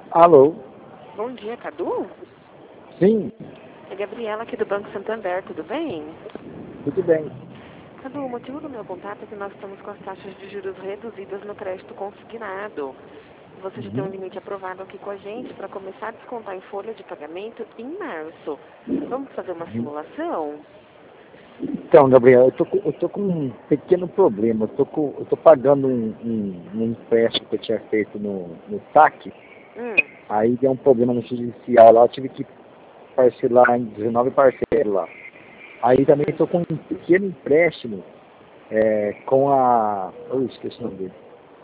Alô? Bom dia, Cadu? Sim, É Gabriela aqui do Banco Santander, tudo bem? tudo bem. Cadu, o motivo do meu contato é que nós estamos com as taxas de juros reduzidas no crédito consignado. Você já tem um Uhum. limite aprovado aqui com a gente para começar a descontar em folha de pagamento em março. Vamos fazer uma Uhum. simulação? Então, Gabriel, eu tô com um pequeno problema. Eu tô pagando um empréstimo que eu tinha feito no SAC. Aí deu um problema no judicial lá, eu tive que parcelar em 19 parcelas lá. Aí também estou com um pequeno empréstimo com a. Eu esqueci o nome dele.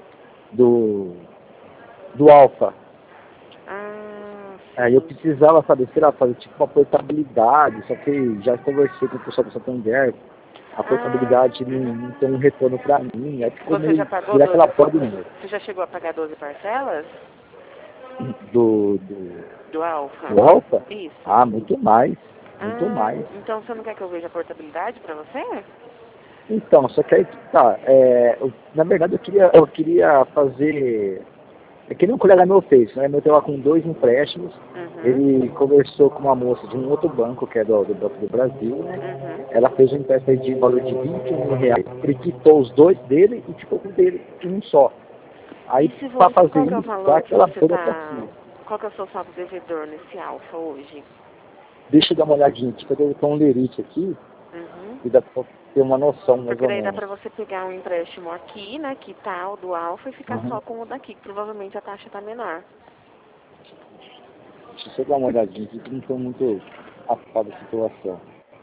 Do Alfa. Ah, Aí eu sim. precisava saber, sei lá, fazer tipo uma portabilidade, só que já conversei com o pessoal do Santander, a portabilidade não tem um retorno pra mim, aí ficou Você já meio pagou virar 12? aquela porra de novo. Você já chegou a pagar 12 parcelas Do, do, do Alfa? do Alfa? Isso. Ah, muito mais, muito Ah, mais. então você não quer que eu veja a portabilidade para você? Então, só que aí que tá, na verdade eu queria fazer. É que nem um colega meu fez, né? Meu tava com 2 empréstimos, Uhum. ele conversou com uma moça de um outro banco, que é do Banco do Brasil, né? Uhum. Ela fez um empréstimo de valor de R$ 21.000. Ele quitou os dois dele e ficou com o dele um só. Aí, E se para você, fazer qual que é o isso, dá valor que aquela você burocracia. qual que é o seu saldo devedor nesse Alfa hoje? Deixa eu dar uma olhadinha aqui, porque eu tenho um lerite aqui, Uhum. e dá pra ter uma noção, mais Porque ou daí dá menos. pra você pegar um empréstimo aqui, né, que tá o do Alfa, e ficar Uhum. só com o daqui, que provavelmente a taxa tá menor. Deixa eu dar uma olhadinha aqui, que não estou muito afastado da situação.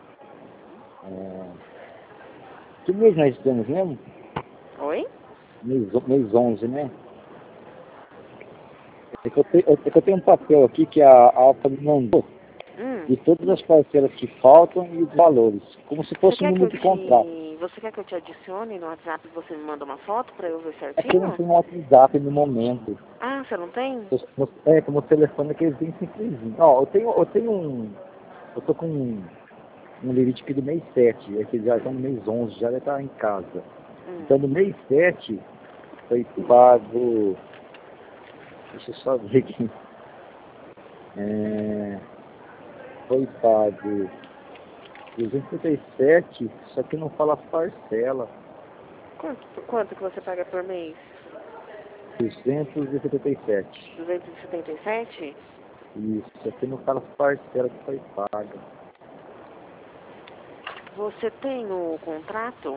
Que mês nós estamos mesmo? Oi? Mês 11, né? É que eu tenho um papel aqui que a Alfa me mandou Hum. de todas as parcelas que faltam e os valores, como se Você fosse um quer que número eu de contrato. você quer que eu te adicione no WhatsApp e você me manda uma foto pra eu ver É que eu não certinho? tenho um WhatsApp no momento. Ah, você não tem? Que o meu telefone é aquele bem simplesinho. Ó, eu tô com um limite aqui do mês 7, é que já estão no mês 11, já deve estar em casa. Hum. Então no mês 7 foi pago, deixa eu só ver aqui, foi pago 257, só que não fala parcela. Quanto que você paga por mês? 277. 277? Isso, aqui não fala parcela que foi paga. Você tem o contrato?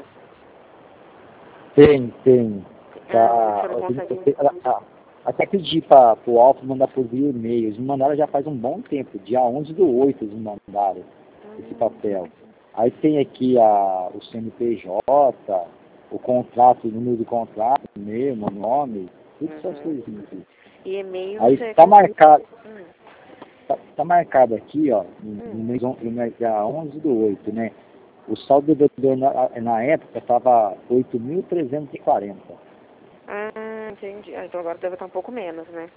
Tem. Ah, Tá. você não consegue. Até pedi para o Alfa mandar por via e-mail. Eles me mandaram já faz um bom tempo. Dia 11/8 eles me mandaram esse papel. Aí tem aqui o CNPJ, o contrato, o número do contrato, mesmo, o nome, tudo essas Uhum. coisinhas aqui. E e-mail Aí você tá consegue. marcado, Hum. tá marcado aqui, ó, Hum. no mês dia 11/8, né? O saldo devedor na época estava 8.340. Ah, entendi. Ah, então agora deve estar um pouco menos, né?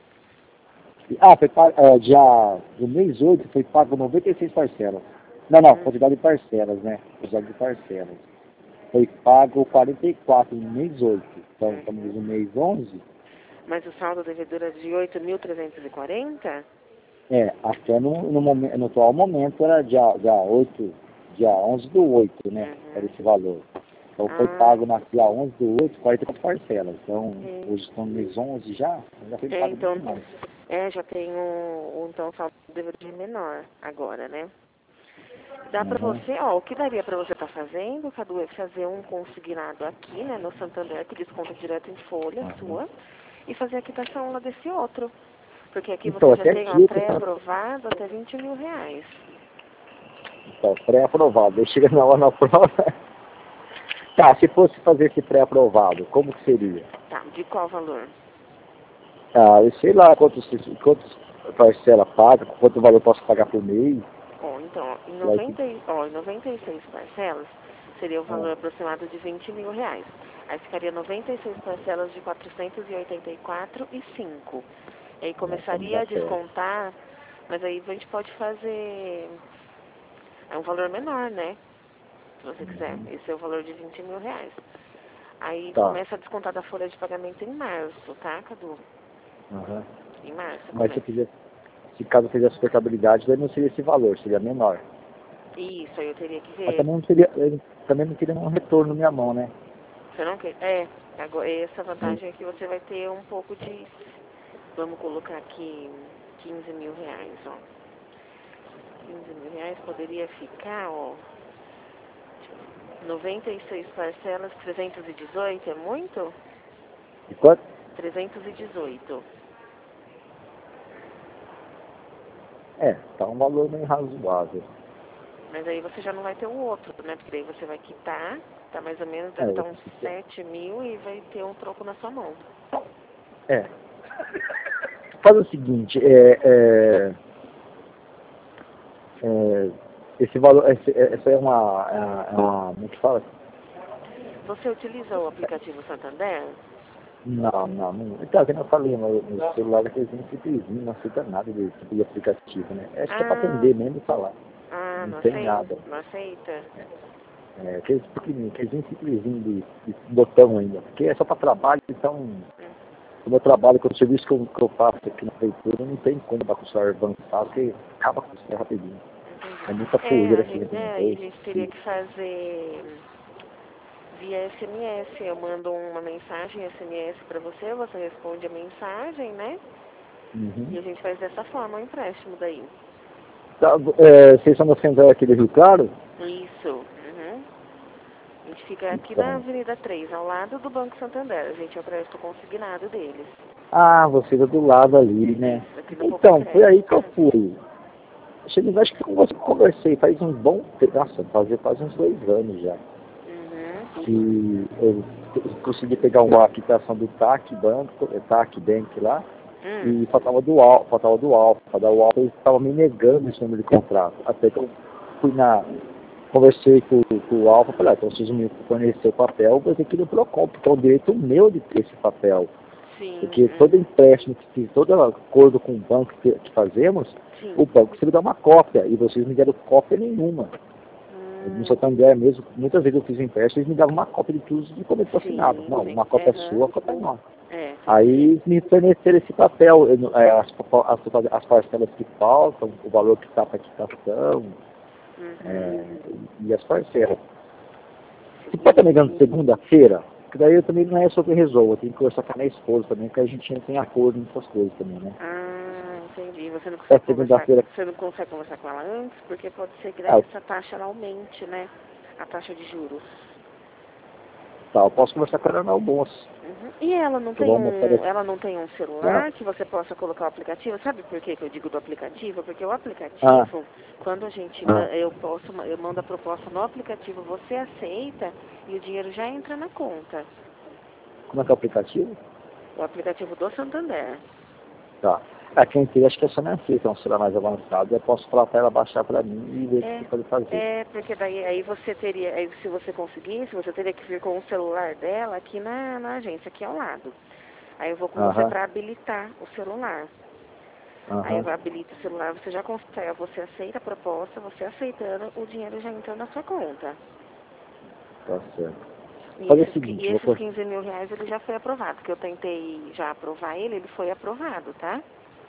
Foi pago, do mês 8 foi pago 96 parcelas. Não, Hum. quantidade de parcelas, né? Quantidade de parcelas. Foi pago 44 no mês 8. Então, estamos Uhum. no mês 11. Mas o saldo devedor é de 8.340? Até no atual momento era dia 11/8, né? Era Uhum. esse valor. Então, foi Ah, pago na dia 11/8, 44 parcelas. Então, sim. hoje estamos no mês 11 já foi É, pago então, muito mais. já tem então, o saldo devedor menor agora, né? Dá pra Uhum. você, ó, o que daria pra você estar fazendo, Cadu, é fazer um consignado aqui, né, no Santander, que desconta direto em folha Uhum. sua, e fazer a quitação lá desse outro. Porque aqui Então, você já até tem, ó, aqui, pré-aprovado até R$ 20.000. então, pré-aprovado. Aí chega na hora na prova. Tá, se fosse fazer esse pré-aprovado, como que seria? Tá, de qual valor? Eu sei lá quantos parcela paga, quanto valor eu posso pagar por mês. Ó, então, ó, Lá que, em 96 parcelas, seria o valor aproximado de R$ 20.000. Aí ficaria 96 parcelas de 484,05. E aí estamos começaria já a perto. descontar, mas aí a gente pode fazer um valor menor, né? Se você quiser. Uhum. Esse é o valor de R$ 20.000. Aí Tá. começa a descontar da folha de pagamento em março, tá, Cadu? Uhum. Em março. Mas se caso eu fizesse portabilidade, daí não seria esse valor, seria menor. Isso, aí eu teria que ver. Mas também não seria, eu também não teria um retorno na minha mão, né? Você não quer? Agora, essa vantagem é que você vai ter um pouco de... Vamos colocar aqui 15 mil reais, ó. 15 mil reais poderia ficar, ó... 96 parcelas, 318, é muito? E quanto? 318. Tá um valor meio razoável. Mas aí você já não vai ter o outro, né? Porque daí você vai quitar, tá mais ou menos, deve estar uns 7 mil e vai ter um troco na sua mão. Faz o seguinte, esse valor, essa é uma, como é que fala? Você utiliza o aplicativo Santander? Não. Então, como eu falei, no celular é aquele simplesinho, não aceita nada desse tipo de aplicativo, né? Acho que é pra atender mesmo e falar. Não tem aceita? nada. Não aceita? Aqueles pequenininhos, aqueles simplesinho de botão ainda. Porque é só pra trabalho, então... O meu trabalho, com o serviço que eu faço aqui na prefeitura, não tem como dar com o celular avançado, porque acaba com isso rapidinho. É muita poeira aqui dentro do Aí a gente teria que fazer via SMS. Eu mando uma mensagem SMS pra você, você responde a mensagem, né? E a gente faz dessa forma o empréstimo daí. Tá, vocês são da central aqui do Rio Claro? Isso. A gente fica aqui na Avenida 3, ao lado do Banco Santander. A gente é o crédito consignado deles. Você é do lado ali, né? Então, foi aí que eu fui. Acho que com você conversei faz um bom tempo. Nossa, faz uns 2 anos já. Que eu consegui pegar uma aplicação do TAC Bank lá. E faltava do Alfa. Da Alfa eles estavam me negando esse número de contrato. Até que eu fui conversei com o Alfa, falei, então vocês me fornecer o papel, eu vou ter que ir no Procon, porque é o direito meu de ter esse papel. Porque todo empréstimo que fiz, todo acordo com o banco que fazemos, o banco sempre dá uma cópia, e vocês não me deram cópia nenhuma. No Santander mesmo, muitas vezes eu fiz um empréstimo, eles me davam uma cópia de tudo os documentos assinados. Não, uma cópia sua, a cópia é nossa. Aí me forneceram esse papel, as parcelas que faltam, o valor que está para quitação, e as parcelas. Você pode estar me dando segunda-feira? Porque daí eu também não é só que eu resolvo, eu tenho que conversar com a minha esposa também, porque a gente não tem acordo nessas coisas também, né? Entendi. Você não consegue conversar com ela antes? Porque pode ser que daí essa taxa ela aumente, né? A taxa de juros. Tá, eu posso conversar com ela no almoço. E ela não tem um celular que você possa colocar o aplicativo? Sabe por que eu digo do aplicativo? Porque o aplicativo, quando a gente eu mando a proposta no aplicativo, você aceita e o dinheiro já entra na conta. Como é que é o aplicativo? O aplicativo do Santander. Tá. Quem tem, acho que é só minha filha, que é um celular mais avançado. Eu posso falar para ela baixar para mim e ver o que pode fazer. Porque daí aí você teria, se você conseguisse, você teria que vir com o celular dela aqui na agência, aqui ao lado. Aí eu vou com você para habilitar o celular. Aí eu habilito o celular, você já consegue, você aceita a proposta, você aceitando, o dinheiro já entra na sua conta. Tá certo. E esses 15 mil reais ele já foi aprovado, porque eu tentei já aprovar ele foi aprovado, tá?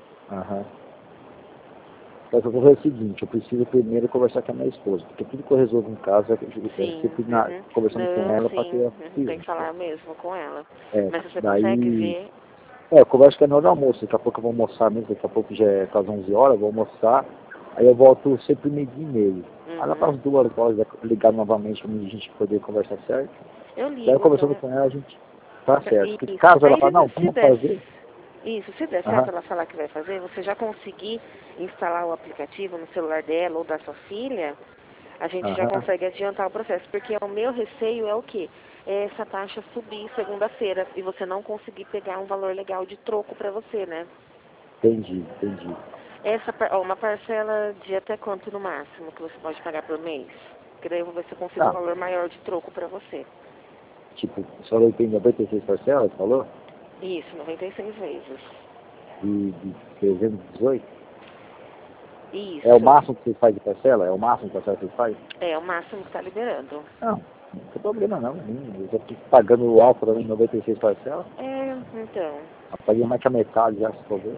Mas eu vou fazer o seguinte, eu preciso primeiro conversar com a minha esposa, porque tudo que eu resolvo em casa, eu sempre conversando com ela para ter a tem que falar mesmo com ela. Mas você daí, consegue ver... eu converso com ela na hora do almoço, daqui a pouco eu vou almoçar mesmo, daqui a pouco já é quase 11 horas, eu vou almoçar, aí eu volto sempre 12h30. Aí lá para as 2 horas, ligar novamente para a gente poder conversar certo. Eu ligo. Daí eu conversando com ela, a gente tá certo. Porque caso ela fale, não, vamos fazer... Isso, se der certo ela falar que vai fazer, você já conseguir instalar o aplicativo no celular dela ou da sua filha, a gente já consegue adiantar o processo. Porque o meu receio é o quê? É essa taxa subir segunda-feira e você não conseguir pegar um valor legal de troco para você, né? Entendi. Uma parcela de até quanto no máximo que você pode pagar por mês? Porque daí eu vou ver se eu consigo um valor maior de troco para você. Tipo, você falou que tem 96 parcelas, falou? Isso, 96 vezes. De 318? Isso. É o máximo que você faz de parcela? É o máximo de parcela que você faz? É o máximo que está liberando. Não tem problema não. Eu já fico pagando o Alfa também 96 parcelas. Então. Eu paguei mais que a metade já, se for ver.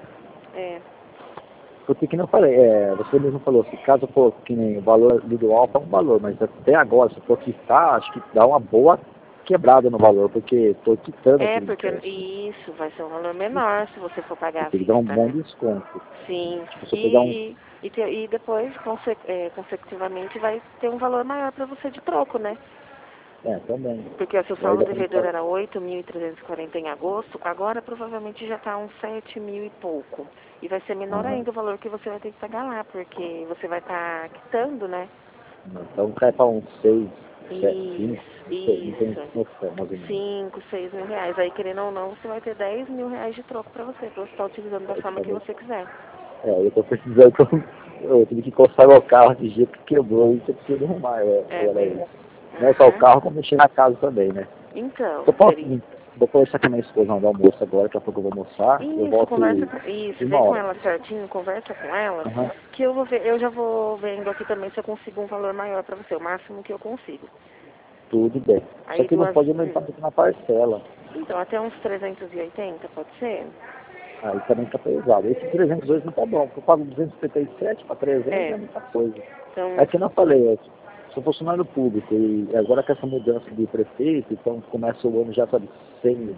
É. Porque que não falei, você mesmo falou, se caso for que nem o valor ali do Alfa é um valor, mas até agora, se for quitar, acho que dá uma boa quebrada no valor, porque estou quitando aquele Porque empréstimo. isso vai ser um valor menor se você for pagar à Tem que dar um vista, bom né? desconto. Sim. Tipo, se eu pegar um... E depois, consecutivamente, vai ter um valor maior para você de troco, né? também. Porque o seu E aí saldo dá pra devedor gente... era 8.340 em agosto, agora provavelmente já está uns 7.000 e pouco. E vai ser menor Aham. ainda o valor que você vai ter que pagar lá, porque você vai estar quitando, né? Então cai para uns 6, 7, 5, não tem Isso. noção, mais ou menos. 5, 6 mil reais. Aí, querendo ou não, você vai ter 10 mil reais de troco para você estar utilizando da forma que você quiser. Eu estou precisando, eu tive que coçar meu carro de jeito que quebrou, isso eu preciso arrumar. Olha aí. Não é só o carro, como mexer na casa também, né? Então, Eu posso, vou conversar com a minha esposa no almoço agora, daqui a pouco eu vou almoçar, eu Isso, volto conversa em vê uma com hora. ela certinho, conversa com ela, Uhum. que eu vou ver, eu já vou vendo aqui também se eu consigo um valor maior para você, o máximo que eu consigo. Tudo bem. Só Aí que não pode aumentar muito na parcela. Então, até uns 380, pode ser? Aí também tá pesado. Esse 302 não tá bom, porque eu pago 277 para 300 é muita coisa. Então, É que eu não falei, eu sou funcionário público e agora com essa mudança de prefeito, então começa o ano já, sabe, sem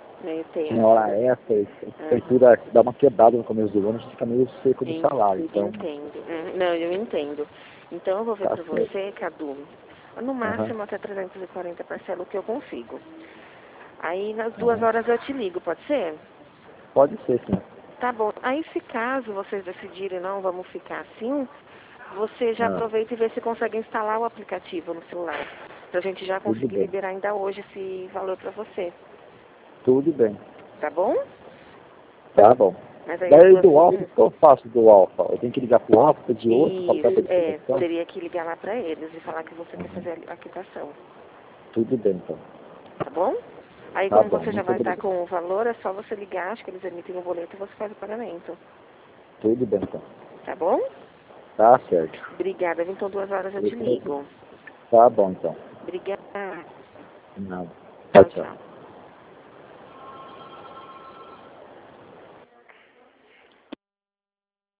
hora extra, a prefeitura dá uma quebrada no começo do ano, a gente fica meio seco do salário. Então, entendo. Não, eu entendo. Então eu vou ver para você, Cadu, no máximo até 340 parcela o que eu consigo. Aí nas 2 horas eu te ligo, pode ser? Pode ser, sim. Tá bom. Aí se caso vocês decidirem não, vamos ficar assim, você já aproveita e vê se consegue instalar o aplicativo no celular. Pra gente já conseguir liberar ainda hoje esse valor pra você. Tudo bem. Tá bom? Tá bom. Mas aí Daí do Alfa, o que eu faço do Alfa? Eu tenho que ligar pro Alfa de outro papel de quitação? Teria que ligar lá pra eles e falar que você quer fazer a quitação. Tudo bem, então. Tá bom? Aí Tá como bom, você já muito vai estar obrigado. com o valor, é só você ligar, acho que eles emitem o boleto e você faz o pagamento. Tudo bem, então. Tá bom? Tá certo. Obrigada. Então 2 horas eu te ligo. Tá bom, então. Obrigada. Não. Tchau, Tchau. tchau.